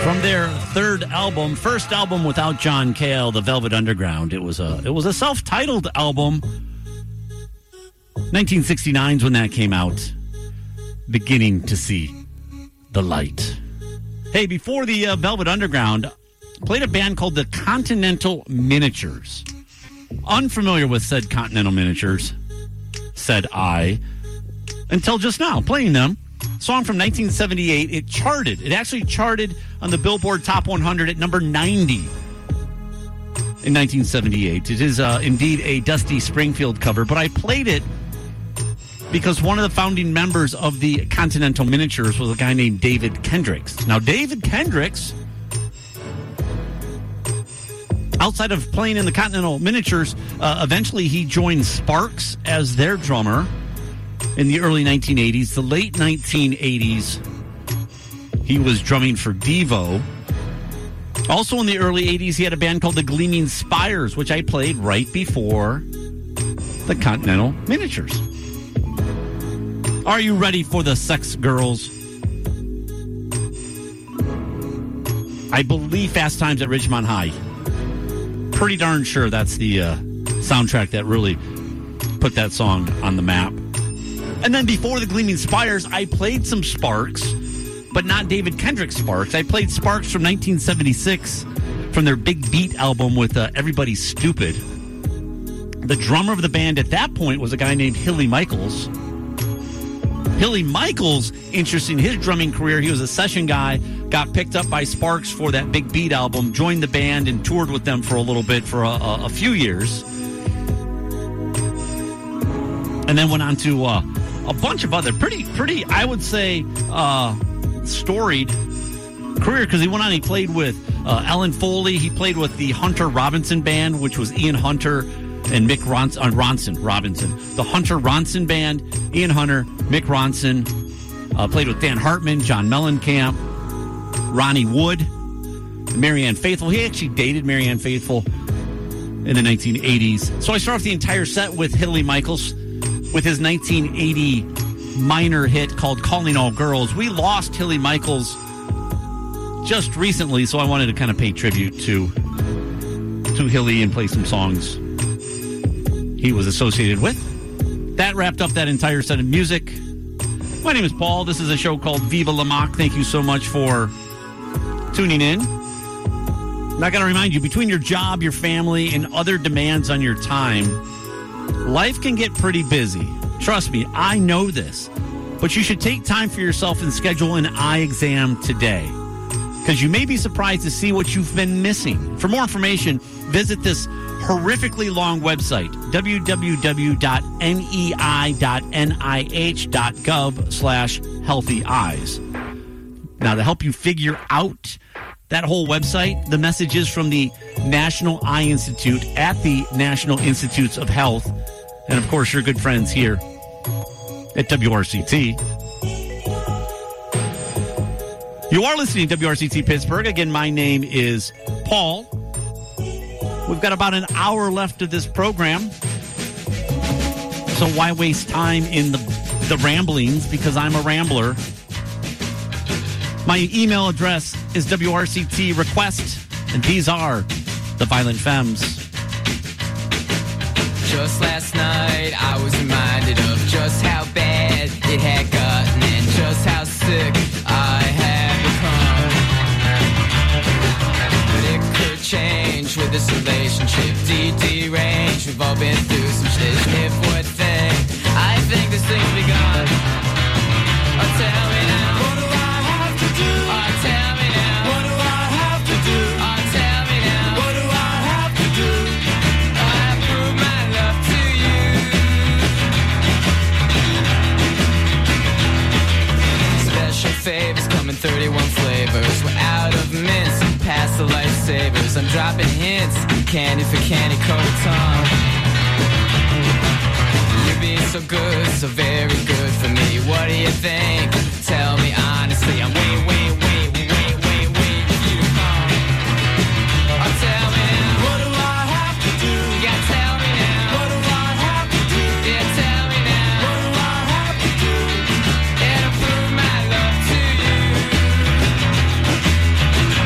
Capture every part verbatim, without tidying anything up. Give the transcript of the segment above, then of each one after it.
From their third album, first album without John Cale, The Velvet Underground. It was a it was a self-titled album. nineteen sixty-nine is when that came out. Beginning to see the light. Hey, before the uh, Velvet Underground, played a band called the Continental Miniatures. Unfamiliar with said Continental Miniatures, said I, until just now, playing them. Song from nineteen seventy-eight. It charted. It actually charted on the Billboard Top one hundred at number ninety in nineteen seventy-eight. It is uh, indeed a Dusty Springfield cover, but I played it because one of the founding members of the Continental Miniatures was a guy named David Kendricks. Now, David Kendricks, outside of playing in the Continental Miniatures, uh, eventually he joined Sparks as their drummer in the early nineteen eighties. The late nineteen eighties, he was drumming for Devo. Also in the early eighties, he had a band called the Gleaming Spires, which I played right before the Continental Miniatures. Are you ready for the Sex Girls? I believe Fast Times at Ridgemont High. Pretty darn sure that's the uh, soundtrack that really put that song on the map. And then before the Gleaming Spires, I played some Sparks, but not David Kendrick Sparks. I played Sparks from nineteen seventy-six from their Big Beat album with uh, Everybody's Stupid. The drummer of the band at that point was a guy named Hilly Michaels. Hilly Michaels, interesting, his drumming career, he was a session guy, got picked up by Sparks for that Big Beat album, joined the band and toured with them for a little bit for a, a, a few years. And then went on to uh, a bunch of other pretty, pretty, I would say, uh, storied career, because he went on, he played with uh, Ellen Foley, he played with the Hunter Robinson Band, which was Ian Hunter and Mick Ronson, uh, Ronson, Robinson. The Hunter Ronson Band, Ian Hunter, Mick Ronson, uh, played with Dan Hartman, John Mellencamp, Ronnie Wood, Marianne Faithfull. He actually dated Marianne Faithfull in the nineteen eighties. So I start off the entire set with Hilly Michaels with his nineteen eighty minor hit called Calling All Girls. We lost Hilly Michaels just recently, so I wanted to kind of pay tribute to, to Hilly and play some songs he was associated with. That wrapped up that entire set of music. My name is Paul. This is a show called Viva La Mock. Thank you so much for tuning in. And I got to remind you, between your job, your family, and other demands on your time, life can get pretty busy. Trust me, I know this. But you should take time for yourself and schedule an eye exam today, because you may be surprised to see what you've been missing. For more information, visit this horrifically long website, w w w dot nei dot n i h dot gov slash healthy eyes. Now, to help you figure out that whole website, the message is from the National Eye Institute at the National Institutes of Health, and of course, your good friends here at W R C T. You are listening to W R C T Pittsburgh. Again, my name is Paul. We've got about an hour left of this program, so why waste time in the, the ramblings, because I'm a rambler. My email address is W R C T request, and these are the Violent Femmes. Just last night, I was reminded of just how bad it had gotten and just how sick I had become. But it could change with this relationship. D-D range, we've all been through some shit. If one thing, I think this thing's begun. Oh, tell me now, what do I have to do? Oh, tell me now, what do I have to do? Oh, tell me now, what do I have to do? I prove my love to you. Special favors come in thirty-one flavors. We're out of mints, past the lifesavers. I'm dropping hints, candy for candy coated tongue. You're being so good, so very good for me. What do you think? Tell me honestly. I'm waiting, waiting, waiting, waiting, waiting, waiting for you to come. Oh, tell me now, what do I have to do? Yeah, tell me now, what do I have to do? Yeah, tell me now, what do I have to do? And to prove my love to you.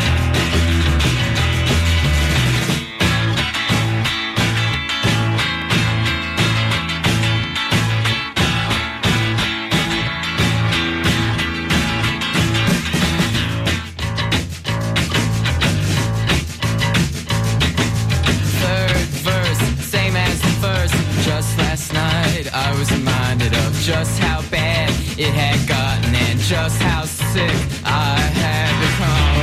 sick I had become.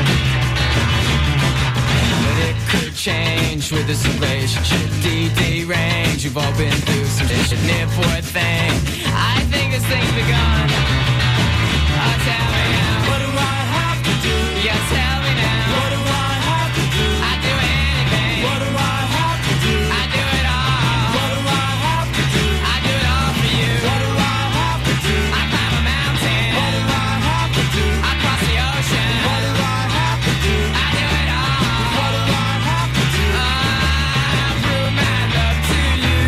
But it could change with this relationship. D D range, we've all been through some shit. Near for a thing, I think this thing's begun. Oh, tell me now, what do I have to do? Yeah, tell me now, what do I have to do? I do anything. What do I have to do? I do it all. What do I have to do? I do it all for you. What do I have to do? I climb a mountain. What do I have to do? I cross the ocean. What do I have to do? I do it all. What do I have to do? I prove my love to you.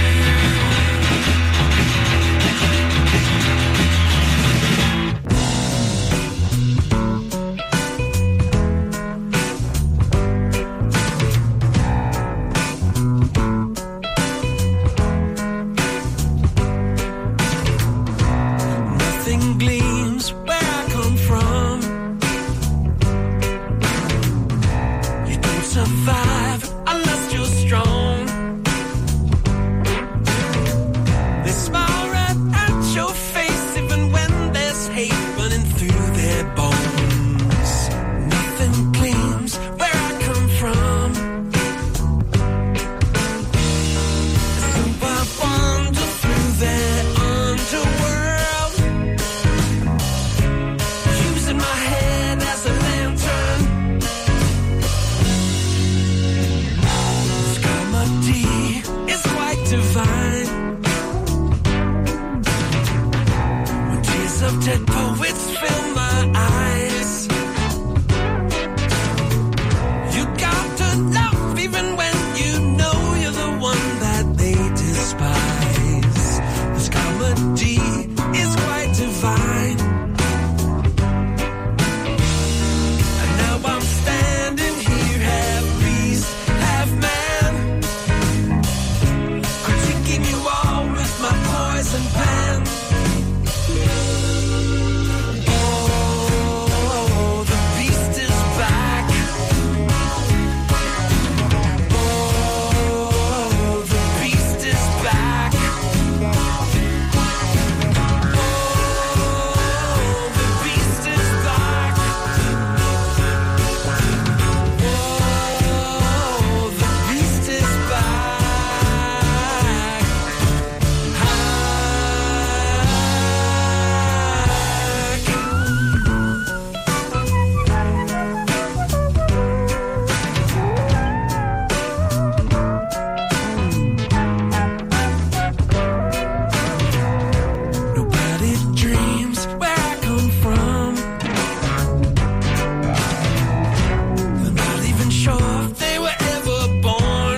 Nothing gleams where I come from. You don't survive unless you're strong. They smile right at your face even when there's hate running through their bones. Nothing gleams where I come from. So I wander through their underworld, using my head as a lantern. This comedy is quite divine. When tears of dead poets fill my eyes, you got to love even when you know you're the one that they despise. This comedy is quite divine. And now I'm standing here, half beast, half man, critiquing you all with my poison pen. Oh, the beast is back. Oh, the beast is back. Oh, the beast is back. Oh, the beast is back. Nobody dreams where I come from. They're not even sure if they were ever born.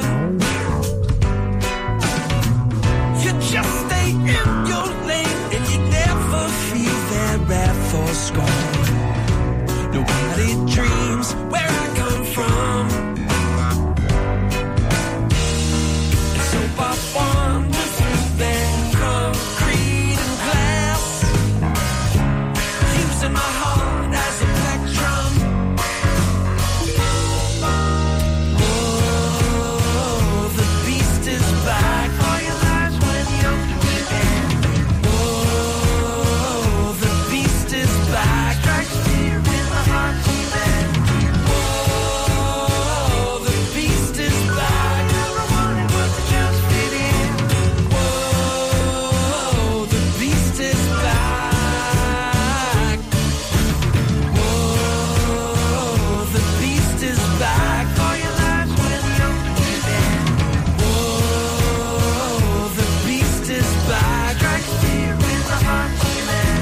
You just stay in your lane and you never feel their wrath or scorn. Nobody dreams where I come from. And so I wander through their concrete and glass, using my heart as a plectrum. Oh, the beast is back. All your lives when you're dead. Oh, the beast is back. Strikes fear in the heart she led. Oh, the beast is back. Never wanted was to just fit in. Whoa, the beast is back. Whoa, the beast is back. All your lives when you're dead. Whoa, the beast is back. Strikes fear in the heart she led.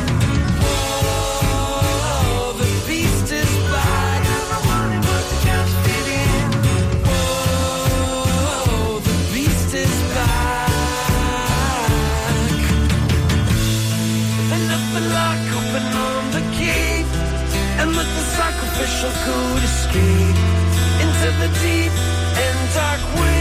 Whoa, the beast is back. Never wanted was to just fit in. Whoa, the beast is back. And up the lock, open on the gate, and let the sacrificial good escape into the deep and dark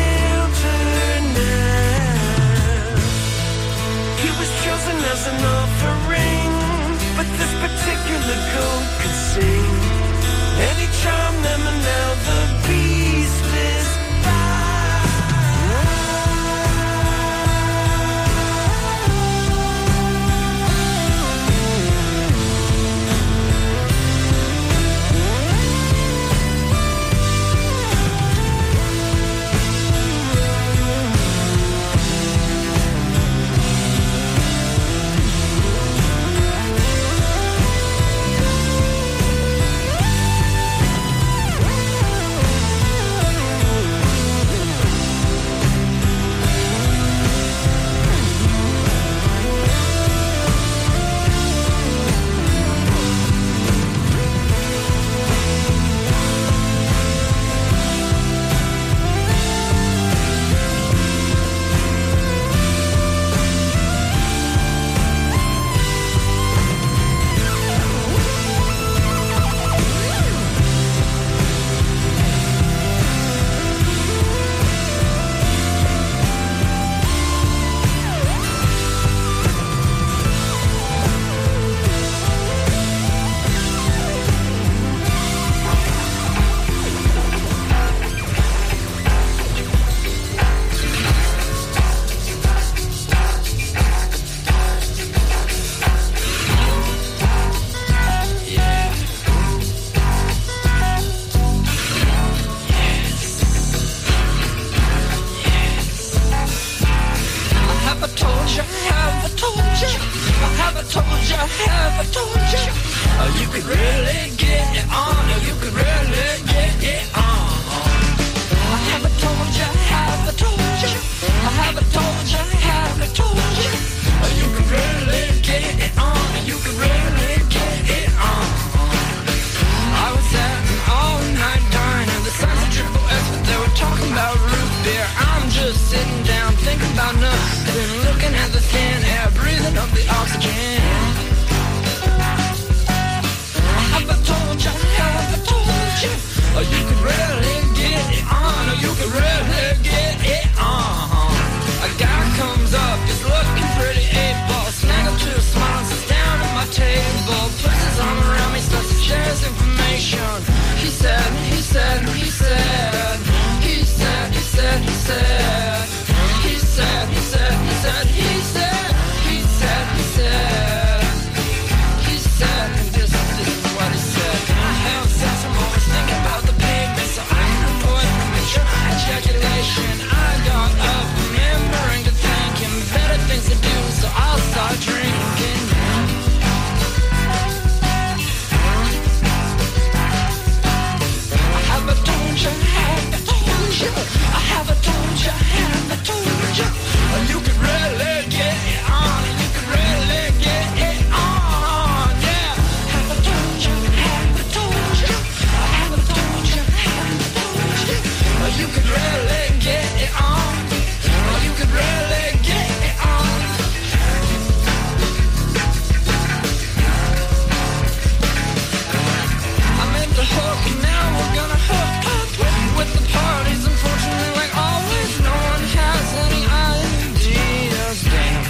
wilderness. He was chosen as an offering, but this particular goat could sing, and he charmed them, and now the beast is back. partner, been looking at the thin air, breathing up the oxygen. Have I told you, have I told you, oh, you could really get it on, oh, you could really get it on. A guy comes up, he's looking pretty eight-ball, snaggle two smiles, sits down at my table, puts his arm around me, starts to share his information. He said, he said, he said, he said, he said, he said, he said, he said, he said, he said, he said, he said, he said, this, this is what he said. I have sex, I'm always thinking about the pavement, so I can avoid premature ejaculation. I got up, remembering to thank him, better things to do, so I'll start drinking. Have I told you, have I told you, I have I told you, have I told you, you could really get it on, you could really get it on, yeah. Have I told you, have I told you, have I told you, have I told you, you could really get it on, you could really get it on. I meant to hook and now we're gonna hook up with the parties. Unfortunately, like always, no one has any ideas. Damn.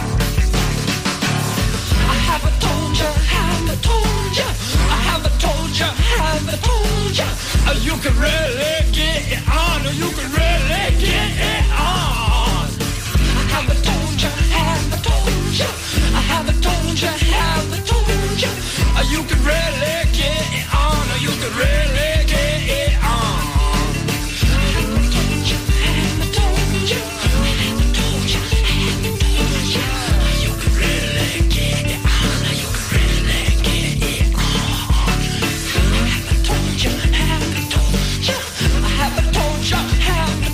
I haven't told you, haven't told you, I haven't told you, haven't told you. Oh, you can really get it on, or you can really get it on. I haven't told you, haven't told you, I haven't told you, haven't told you. Oh, you can really get it on, or you can really get it on. Have I told you, have I told you,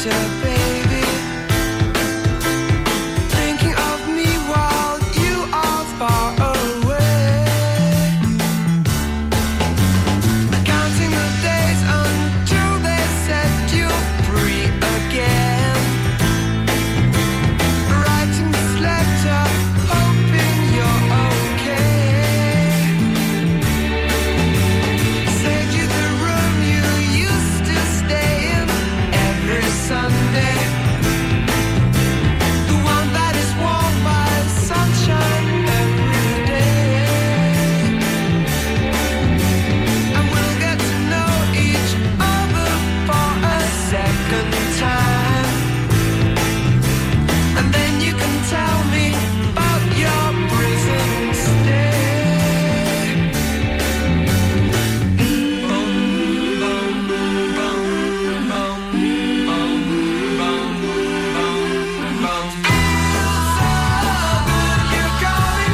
laughter, baby. Thinking of me while you are far away. Counting the days until they set you free again. Writing this letter, hoping you're okay. Saved you the room you used to stay in every Sunday. The one that is warmed by sunshine every day. And we'll get to know each other for a second time. And then you can tell me about your prison stay. Boom, boom, boom, boom, boom, boom, boom, boom. Feels so good you're coming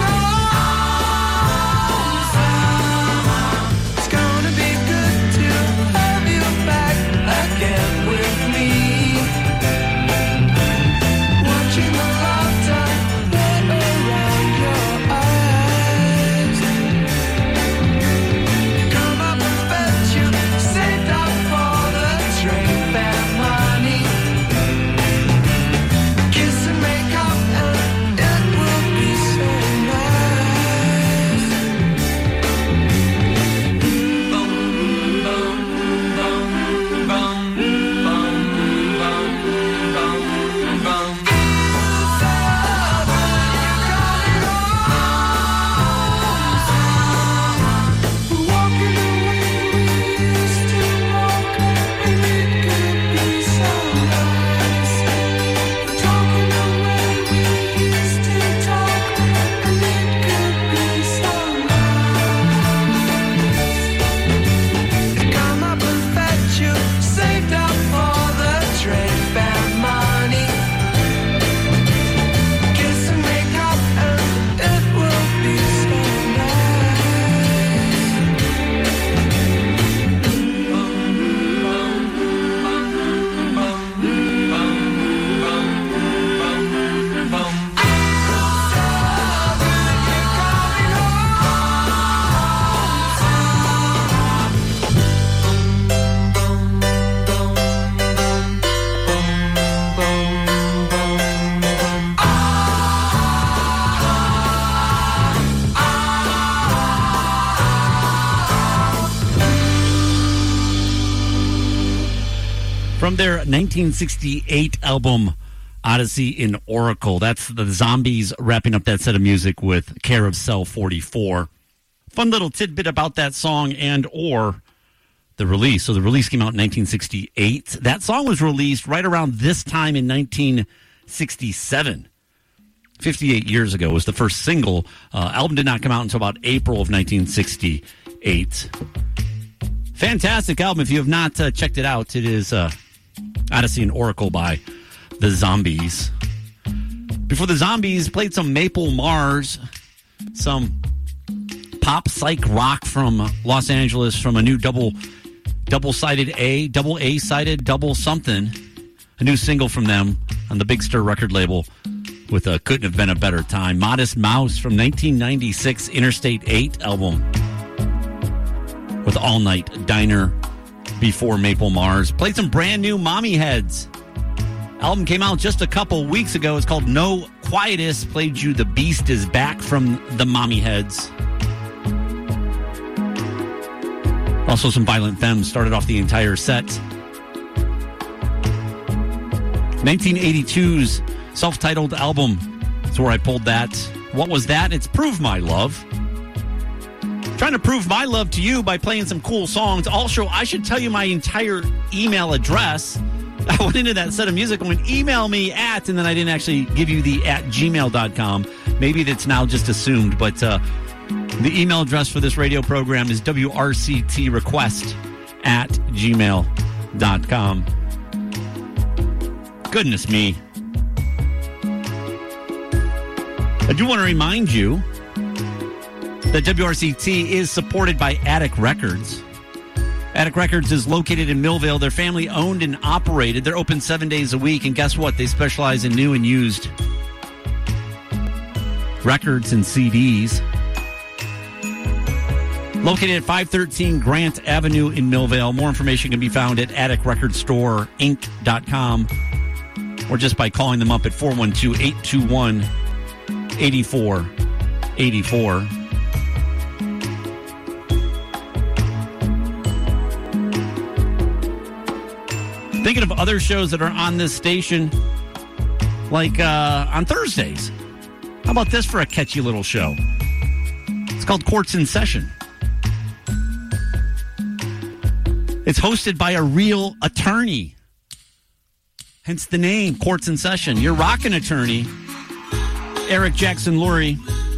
home. It's gonna be good to have you back again with me. Watching the laughter play around your eyes. Come up and fetch you, saved up for the train fare money. Kiss and make up and it will be so nice. Boom, boom, boom, boom, boom, boom, boom, boom. Feels so good you're coming home. Walking the way we used to walk, and it could be so nice. Talking the way we used to talk, and it could be so nice. Come up and fetch you, saved up for the train fare money. Kiss and make up and it will be so nice. From their nineteen sixty-eight album Odyssey in Oracle. That's the Zombies wrapping up that set of music with Care of Cell forty-four. Fun little tidbit about that song and or the release. So the release came out in nineteen sixty-eight. That song was released right around this time in nineteen sixty-seven. fifty-eight years ago was the first single. Uh, album did not come out until about April of nineteen sixty-eight. Fantastic album. If you have not uh, checked it out, it is uh, Odyssey and Oracle by the Zombies. Before the Zombies, played some Maple Mars, some pop psych rock from Los Angeles from a new double double-sided A, double A-sided, double something. A new single from them on the Big Stir record label with a Couldn't Have Been a Better Time. Modest Mouse from nineteen ninety-six Interstate eight album with All Night Diner before Maple Mars. Played some brand new Mommy Heads. Album came out just a couple weeks ago. It's called No Quietus. Played you The Beast Is Back from the Mommy Heads. Also some Violent Femmes started off the entire set. nineteen eighty-two's self-titled album. That's where I pulled that. What was that? It's Prove My Love. Trying to prove my love to you by playing some cool songs. Also, I should tell you my entire email address. I went into that set of music and went, email me at, and then I didn't actually give you the at gmail dot com. Maybe that's now just assumed, but uh, the email address for this radio program is W R C T request at gmail dot com. Goodness me. I do want to remind you that W R C T is supported by Attic Records. Attic Records is located in Millvale. They're family owned and operated. They're open seven days a week. And guess what? They specialize in new and used records and C Ds. Located at five thirteen Grant Avenue in Millvale. More information can be found at attic record store inc dot com or just by calling them up at four one two, eight two one, eight four eight four. Thinking of other shows that are on this station, like uh, on Thursdays. How about this for a catchy little show? It's called Courts in Session. It's hosted by a real attorney. Hence the name, Courts in Session. Your rockin' attorney, Eric Jackson Lurie,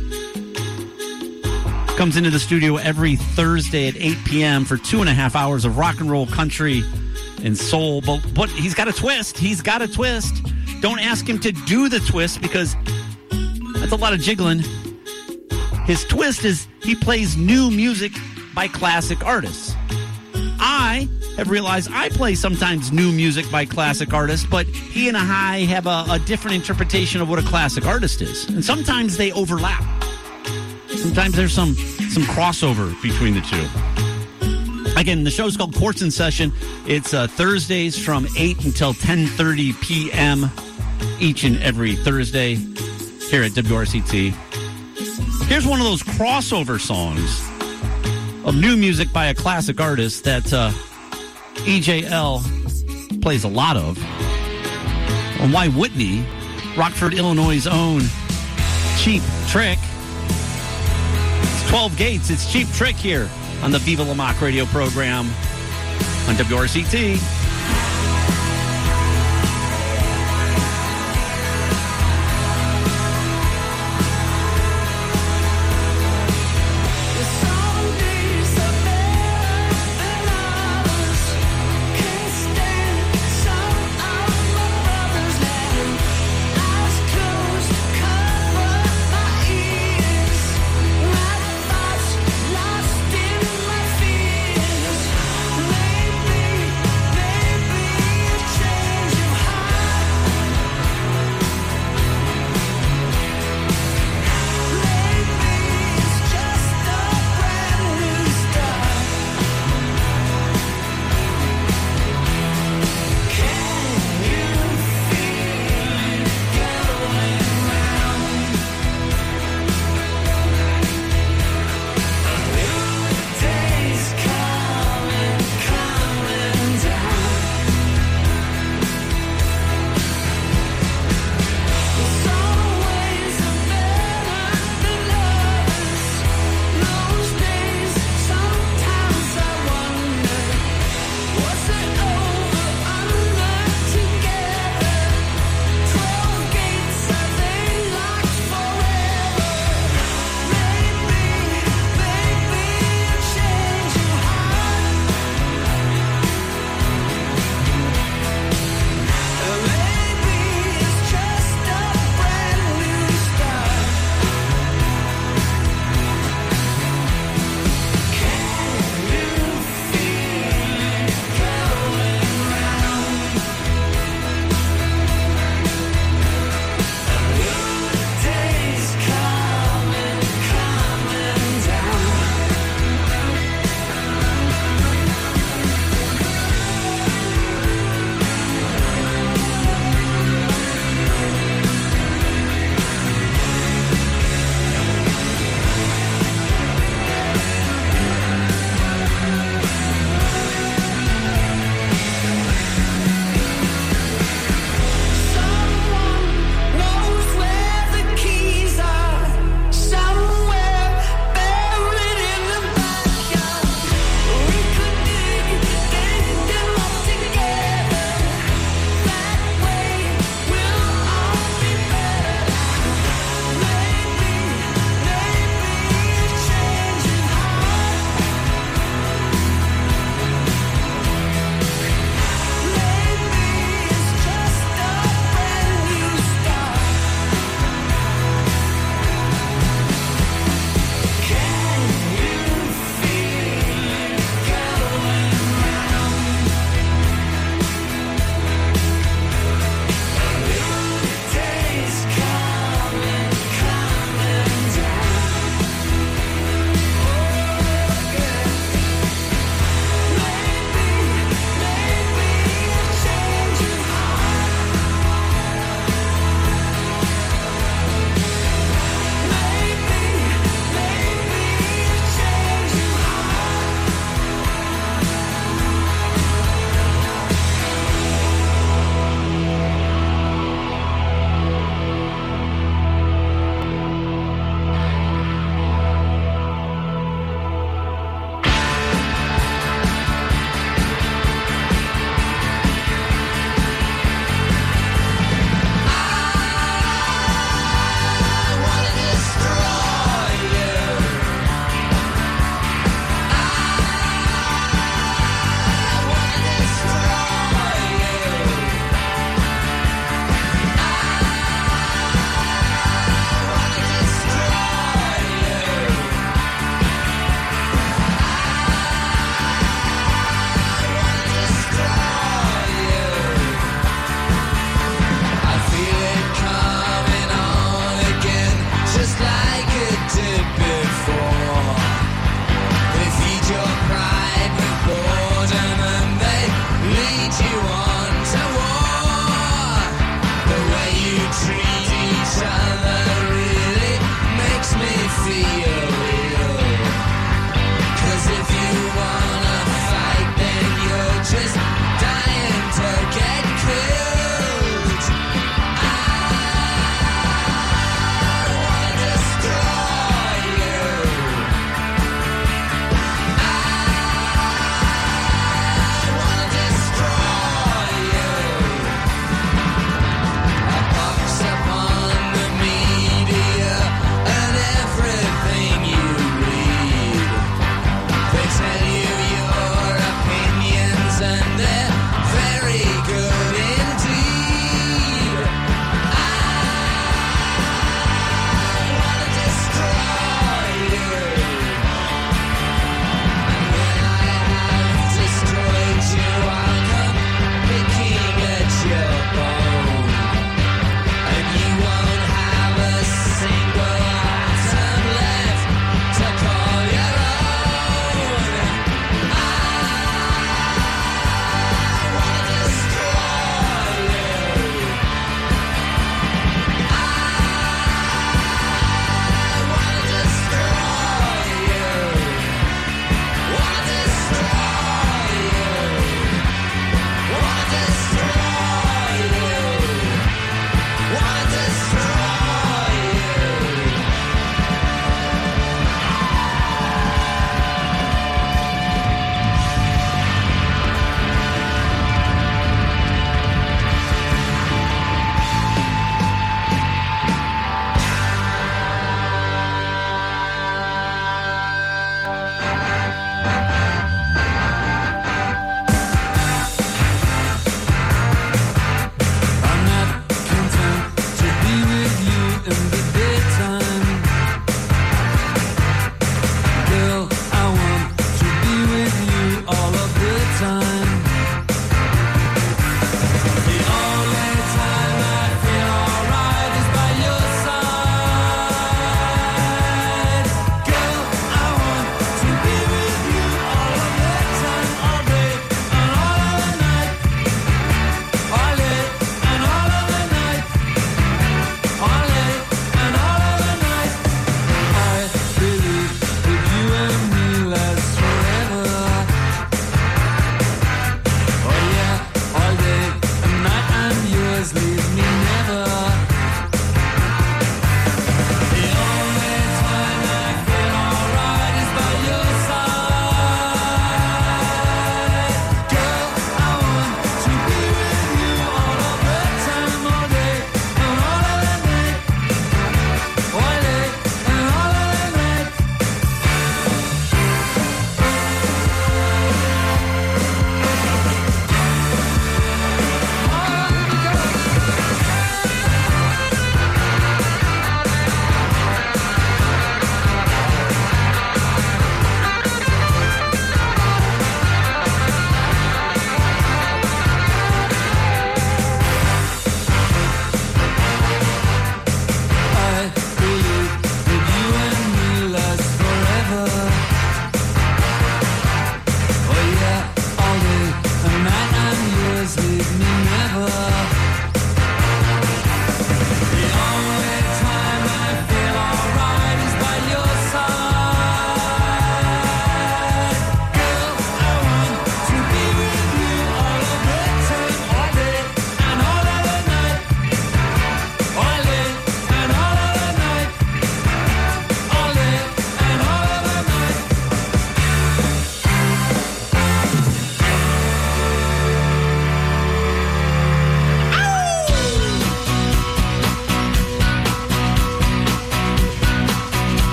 comes into the studio every Thursday at eight p.m. for two and a half hours of rock and roll, country, and soul. But, but he's got a twist. He's got a twist. Don't ask him to do the twist because that's a lot of jiggling. His twist is he plays new music by classic artists. I have realized I play sometimes new music by classic artists, but he and I have a, a different interpretation of what a classic artist is. And sometimes they overlap. Sometimes there's some, some crossover between the two. Again, the show's called Courts in Session. It's uh, Thursdays from eight until ten thirty p.m. each and every Thursday here at W R C T. Here's one of those crossover songs of new music by a classic artist that uh, E J L plays a lot of. And why wouldn't he? Rockford, Illinois' own Cheap Trick. It's twelve Gates. It's Cheap Trick here on the Viva La Mock radio program on W R C T. Lost in my fears, maybe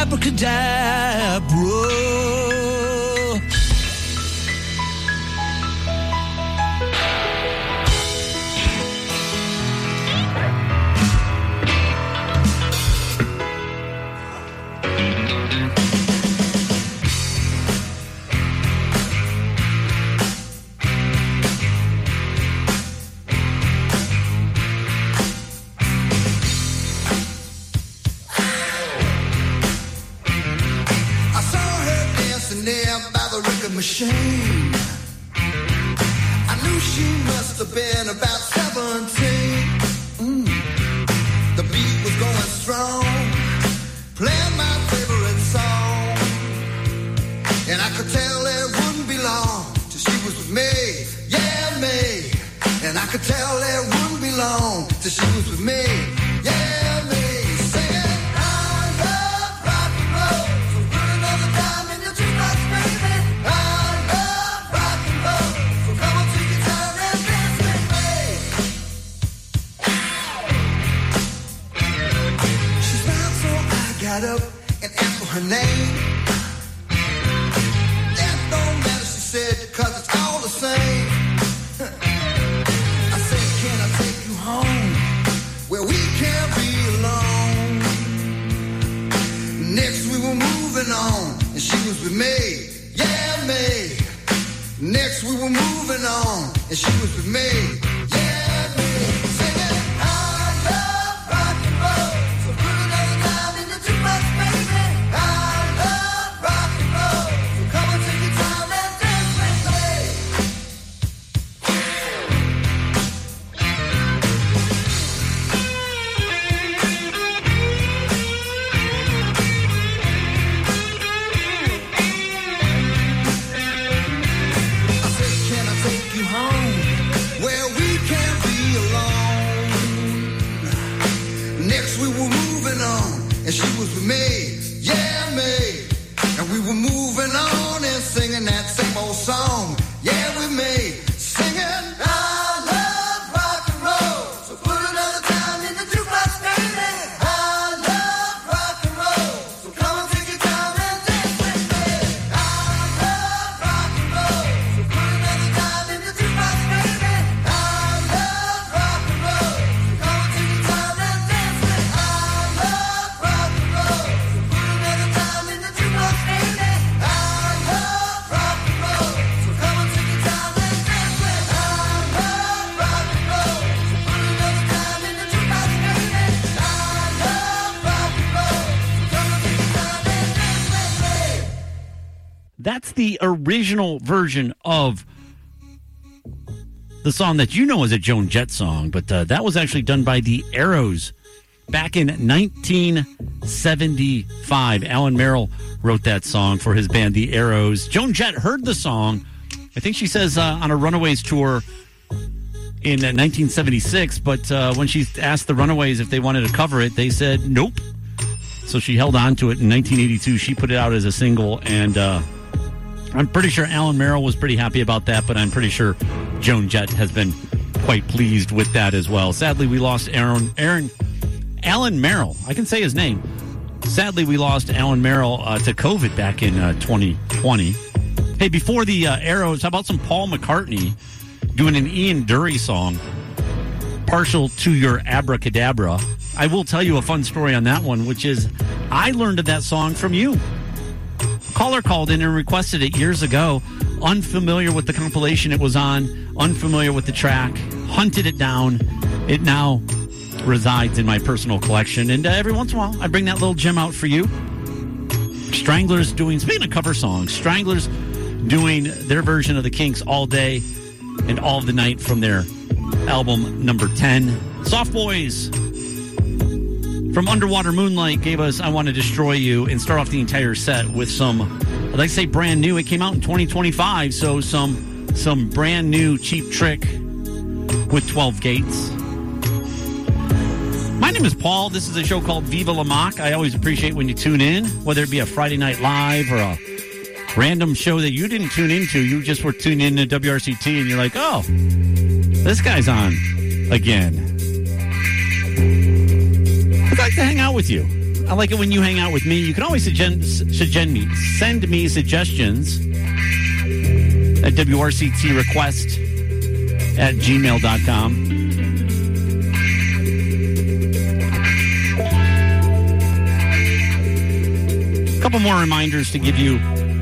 abracadabra. Machine. I knew she must have been about seventeen. Mm. The beat was going strong, playing my favorite song, and I could tell it wouldn't be long till she was with me, yeah me. And I could tell it wouldn't be long till she was with me, yeah me. Singing, I love rock and roll, so put another dime in your jukebox, baby. Got up and asked for her name. That don't matter, she said, cause it's all the same. I said, can I take you home where we can't be alone? Next we were moving on, and she was with me, yeah me. Next we were moving on, and she was with me, yeah me. Singing, I love rock and roll, so put another time in the jukebox, baby. I love rock and roll, so come on, take your time and dance with me. I said, can I take you home where we can't be alone? Next we were moving on, and she was with me, yeah me. And we were moving on and singing that same old song, yeah with me. Singing, I love rock and roll, so put another time in the jukebox, baby. I love rock and roll, so come and take your time and dance with me. I love rock and roll, so put another time in the jukebox, baby. I love rock and roll, so come and take your time and dance with me. I love rock and roll, so put another time in the jukebox, baby. I love rock and roll, so come and take your time and dance with me. I love rock and roll, so put another time in the jukebox, baby. I love rock and roll, so come and take your time and dance with me. That's the original version of the song that you know as a Joan Jett song, but uh, that was actually done by the Arrows back in nineteen seventy-five. Alan Merrill wrote that song for his band, the Arrows. Joan Jett heard the song, I think she says, uh, on a Runaways tour in uh, nineteen seventy-six, but uh, when she asked the Runaways if they wanted to cover it, they said nope. So she held on to it. In nineteen eighty-two, she put it out as a single, and uh, I'm pretty sure Alan Merrill was pretty happy about that, but I'm pretty sure Joan Jett has been quite pleased with that as well. Sadly, we lost Aaron, Aaron, Alan Merrill. I can say his name. Sadly, we lost Alan Merrill uh, to COVID back in uh, twenty twenty. Hey, before the uh, Arrows, how about some Paul McCartney doing an Ian Dury song, Partial to Your Abracadabra? I will tell you a fun story on that one, which is I learned of that song from you. A caller called in and requested it years ago, unfamiliar with the compilation it was on, unfamiliar with the track, hunted it down. It now resides in my personal collection, and uh, every once in a while I bring that little gem out for you. Stranglers doing, speaking of cover songs, Stranglers doing their version of the Kinks' All Day and All of the Night from their album number ten. Soft Boys from Underwater Moonlight gave us I Want to Destroy You, and start off the entire set with some, I'd like to say brand new. It came out in twenty twenty-five, so some some brand new Cheap Trick with twelve Gates. My name is Paul. This is a show called Viva La Mock. I always appreciate when you tune in, whether it be a Friday Night Live or a random show that you didn't tune into. You just were tuning in to W R C T and you're like, oh, this guy's on again. I'd like to hang out with you. I like it when you hang out with me. You can always suggest, suggest me, send me suggestions at W R C T request at gmail dot com. A couple more reminders to give you.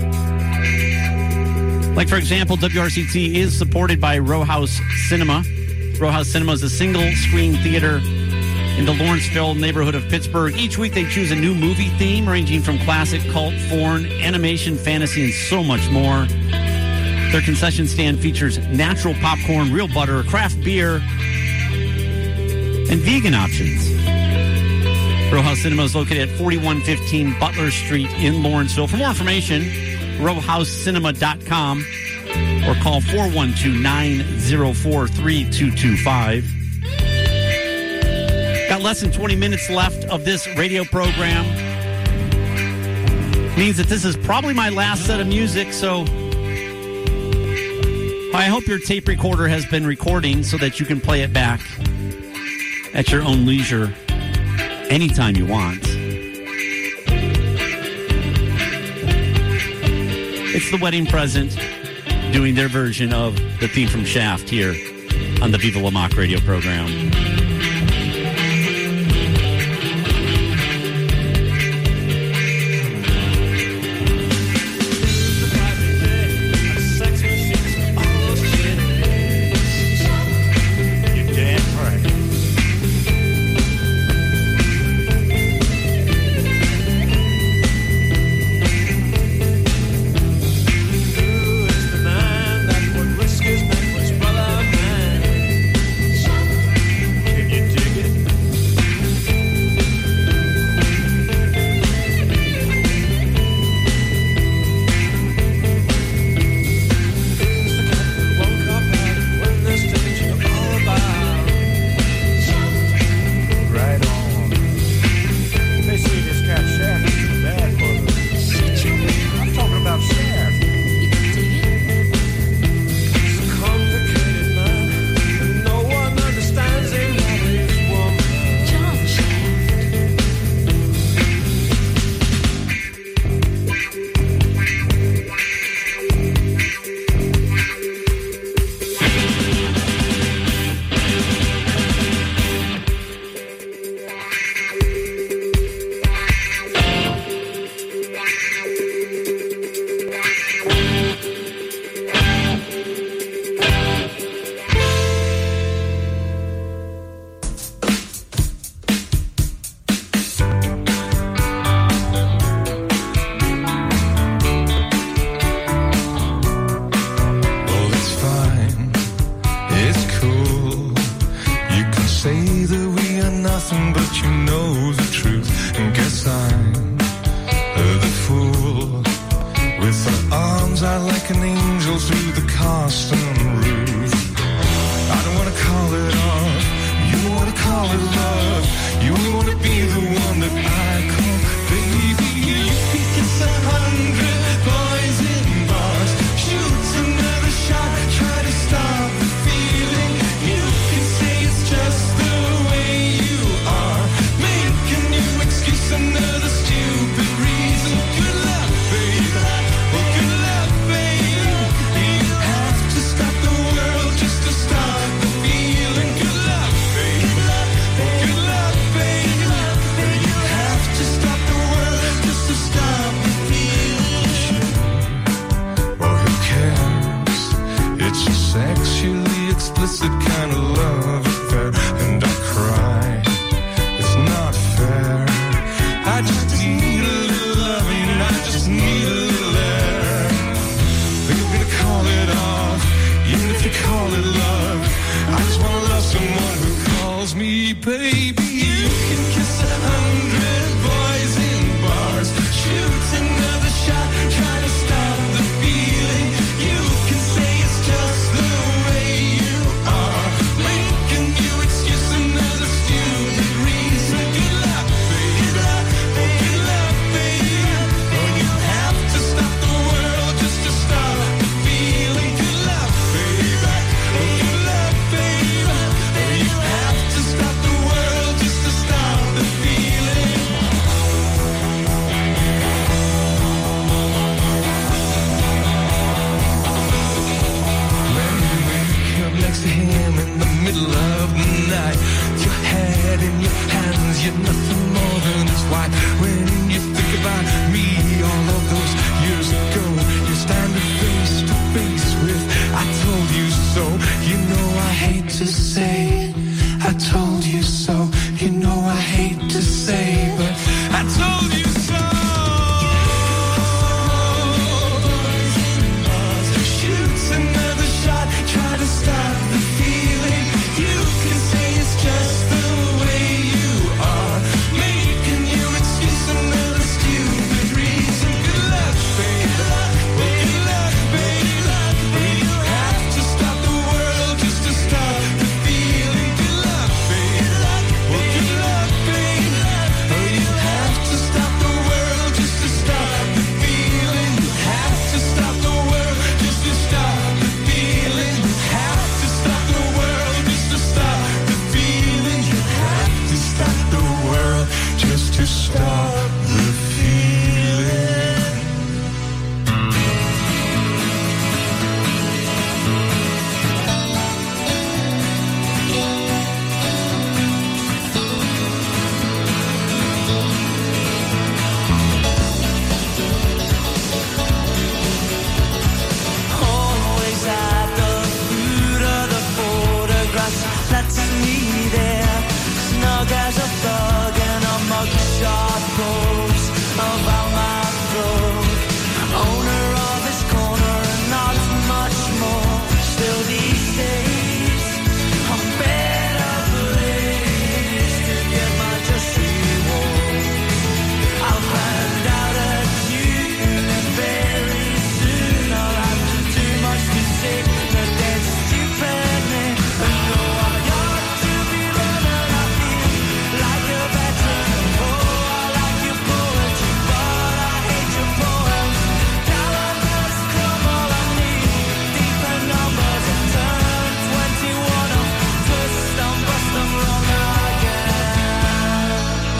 Like, for example, W R C T is supported by Row House Cinema. Row House Cinema is a single-screen theater in the Lawrenceville neighborhood of Pittsburgh. Each week they choose a new movie theme, ranging from classic, cult, foreign, animation, fantasy, and so much more. Their concession stand features natural popcorn, real butter, craft beer, and vegan options. Row House Cinema is located at forty-one fifteen Butler Street in Lawrenceville. For more information, row house cinema dot com or call four one two, nine zero four, three two two five. Got less than twenty minutes left of this radio program. Means that this is probably my last set of music, so I hope your tape recorder has been recording so that you can play it back at your own leisure anytime you want. It's the Wedding Present doing their version of the theme from Shaft here on the Viva La Mock radio program. Feel you're nothing more than this white. When you think about me all of those years ago, you stand face to face with I told you so. You know I hate to say I told you so. You know I hate to say, but I told you so. Shoots another shot, try to stop the feeling. You can say it's just the way you are, making your excuse another stupid reason. Good luck, babe. Good luck, babe. You have to stop the world just to stop the feeling. Good luck, babe. Well, good luck, babe. Oh, you have to stop the world just to stop the feeling. You have to stop the world just to stop the feeling. You have to stop the world just to stop the feeling. You have to stop the world just to stop the feeling. Always at the foot of the photographs, that's me there, snug as a thug in a mugshot pose about my throat. Owner of his corner and not much more. Still these days, I'm better placed to get my just reward. I'll find out a tune and very soon I'll have too much to say. The dead stupid man. I know I ought to be running. I feel like a veteran. Oh, I like your poetry, but I hate your poems. Calendars crumble on me, deeper numbers have turned twenty-one. I'm twist, I'm bust, I'm wrong again.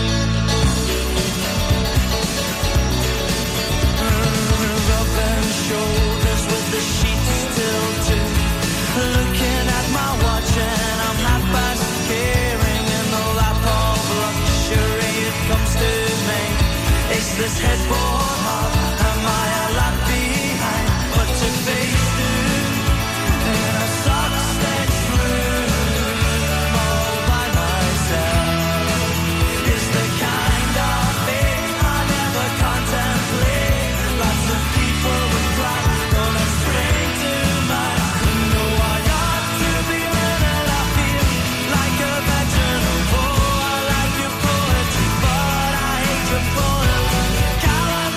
Rubbing shoulders with the sheets tilted, looking at my watch and I'm not fast caring. In the lap of luxury it comes to me. Is this headboard hot? Am I a lap behind? But to face through in a sock-stitch room all by myself is the kind of thing I never contemplate. Lots of people would cry, gonna spring to mind. No, I ought to be running. I feel like a veteran. Oh, I like your poetry, but I hate your poems. Calendars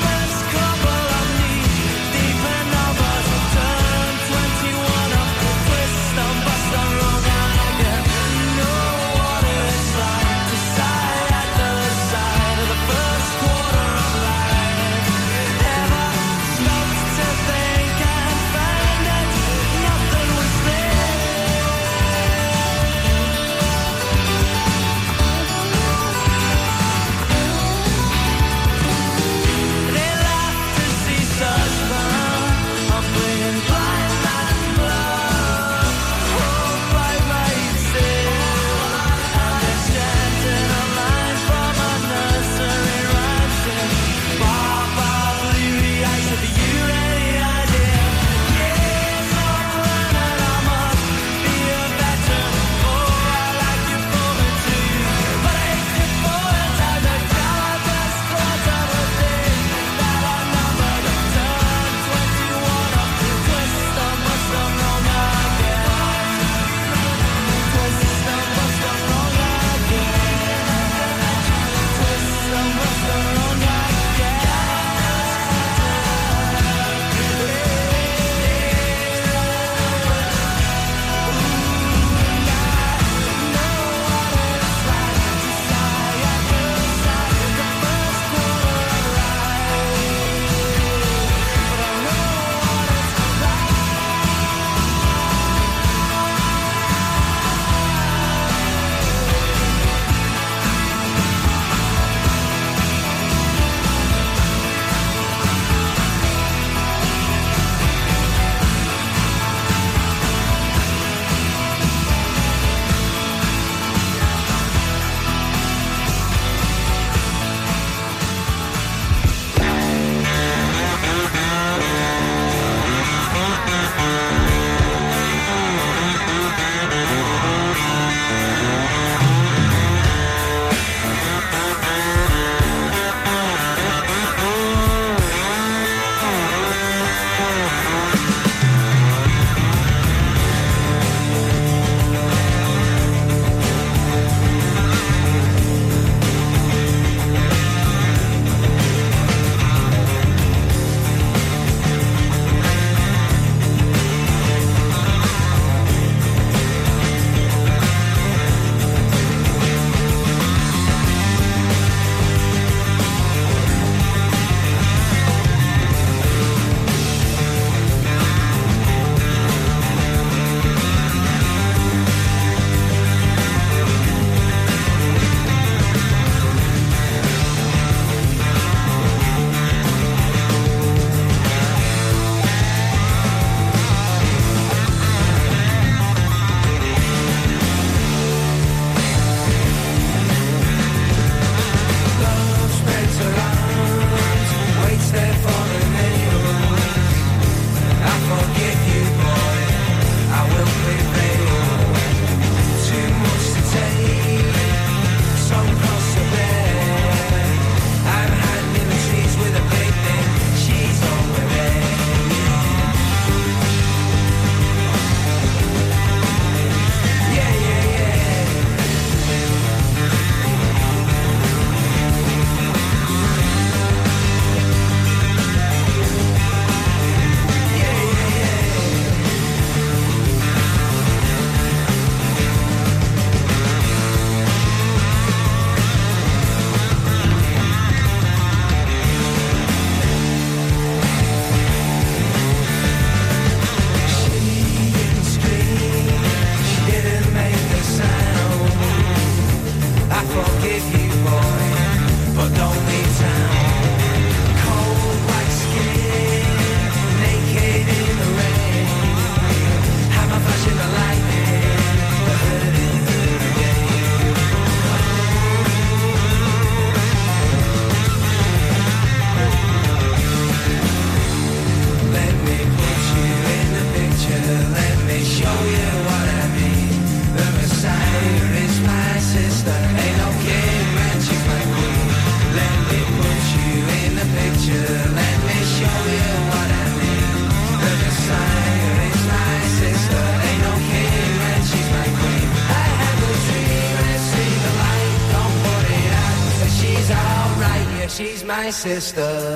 my sister.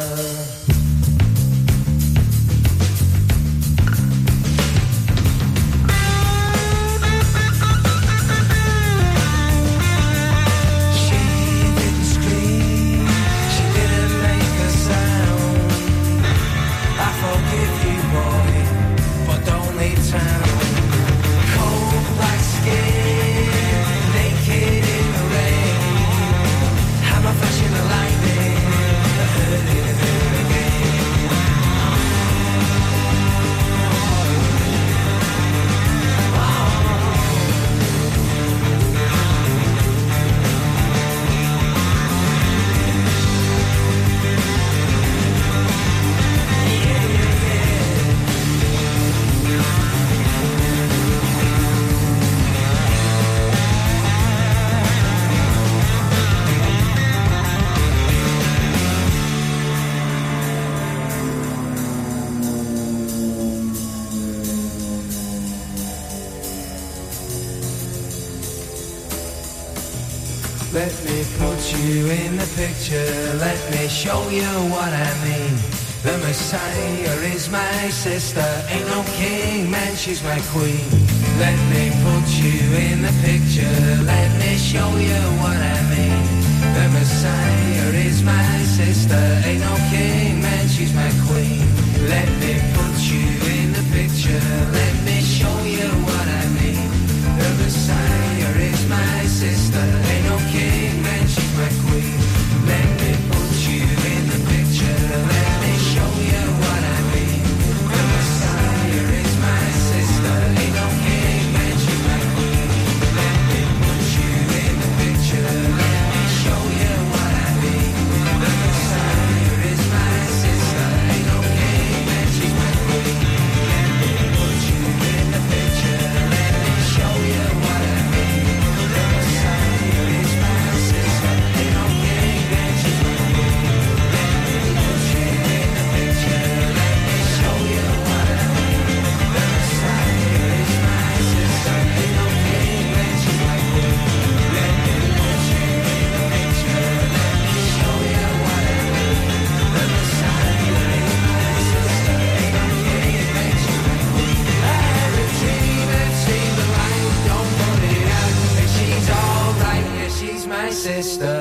Let me put you in the picture, let me show you what I mean. The Messiah is my sister, ain't no king, man, she's my queen. Let me put you in the picture, let me show you what I mean. The Messiah is my sister, ain't no king, man, she's my queen. Let me put you in the picture, let me show you what I mean. The Messiah is my sister, ain't no king, man, she's my queen. Let me put you in the picture, let me show you what I mean. The Messiah is my sister, ain't no king, man, she's my queen. Let me put you in the picture, let me show you what I mean. The Messiah is my sister, ain't no king, man, she's my queen. Let me put you in the picture, let me show you what I mean. The Messiah is my sister, ain't no king, man, she's my queen. Let me put you in the picture, let me show you what I mean. The Messiah is my sister, ain't no king, man, she's my queen. Let me put you in the picture, let me show you what I mean. The Messiah is my sister, ain't no king, man, she's my queen. I had a dream and seen the light, don't put it out, and she's alright, yeah, she's my sister.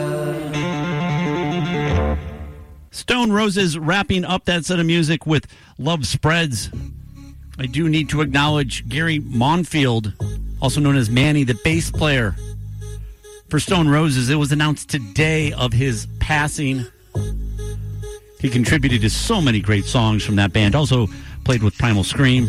Stone Roses wrapping up that set of music with Love Spreads. I do need to acknowledge Gary Monfield, also known as Manny, the bass player for Stone Roses. It was announced today of his passing. He contributed to so many great songs from that band. Also played with Primal Scream.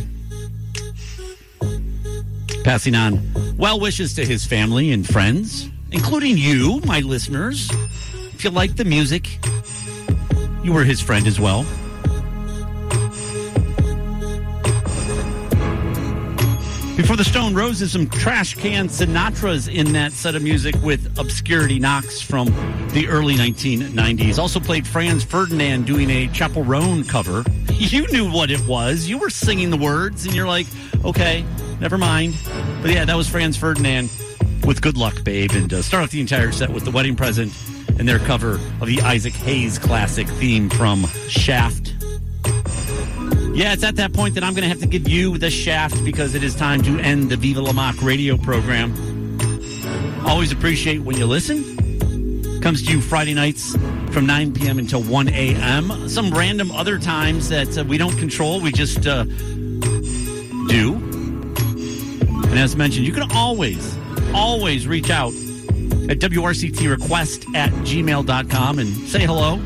Passing on well wishes to his family and friends, including you, my listeners. If you like the music, you were his friend as well. Before the Stone Roses, some Trash Can Sinatras in that set of music with Obscurity Knocks from the early nineteen nineties. Also played Franz Ferdinand doing a Chaperone cover. You knew what it was. You were singing the words, and you're like, okay, never mind. But yeah, that was Franz Ferdinand with Good Luck, Babe. And uh, start off the entire set with The Wedding Present and their cover of the Isaac Hayes classic theme from Shaft. Yeah, it's at that point that I'm going to have to give you the shaft because it is time to end the Viva La Mock radio program. Always appreciate when you listen. Comes to you Friday nights from nine p.m. until one a.m. Some random other times that uh, we don't control, we just uh, do. And as mentioned, you can always, always reach out at W R C T request at gmail dot com and say hello.